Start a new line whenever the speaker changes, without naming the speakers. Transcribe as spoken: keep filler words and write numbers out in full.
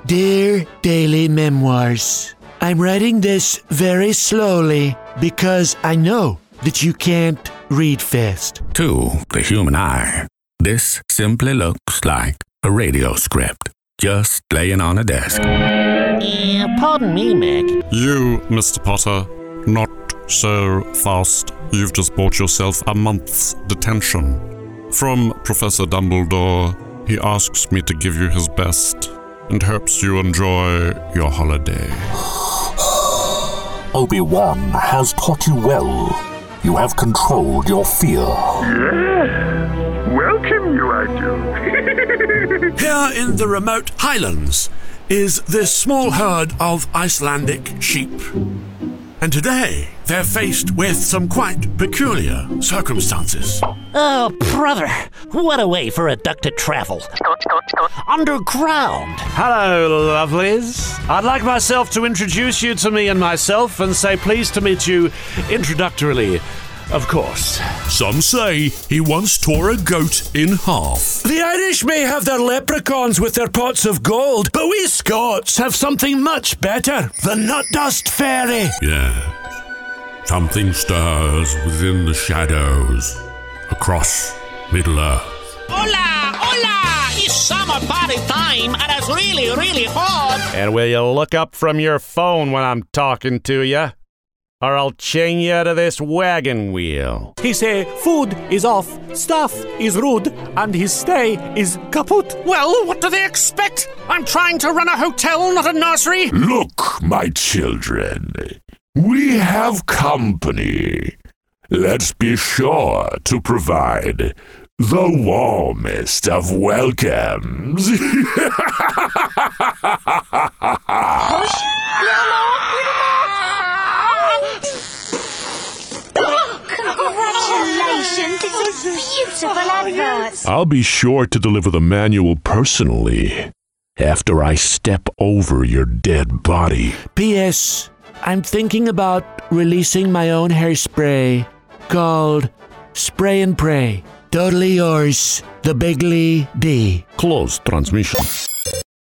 Dear Daily Memoirs, I'm writing this very slowly because I know that you can't read fast.
To the human eye, this simply looks like a radio script, just laying on a desk.
Uh, pardon me, Mac.
You, Mister Potter, not so fast. You've just bought yourself a month's detention. From Professor Dumbledore, he asks me to give you his best and hopes you enjoy your holiday.
Obi-Wan has taught you well. You have controlled your fear.
Yes, welcome you I do.
Here in the remote highlands is this small herd of Icelandic sheep. And today they're faced with some quite peculiar circumstances.
Oh, brother, what a way for a duck to travel. Underground.
Hello, lovelies. I'd like myself to introduce you to me and myself and say pleased to meet you introductorily, of course.
Some say he once tore a goat in half.
The Irish may have their leprechauns with their pots of gold, but we Scots have something much better, the Nut Dust Fairy.
Yeah. Something stirs within the shadows across Middle-earth.
Hola, hola! It's summer party time and it's really, really hot.
And will you look up from your phone when I'm talking to you? Or I'll chain you to this wagon wheel.
He say food is off, stuff is rude, and his stay is kaput.
Well, what do they expect? I'm trying to run a hotel, not a nursery.
Look, my children, we have company. Let's be sure to provide the warmest of welcomes.
Congratulations, it's a beautiful advert.
I'll be sure to deliver the manual personally after I step over your dead body.
P S. I'm thinking about releasing my own hairspray called Spray and Pray. Totally yours, the Bigly D.
Close transmission.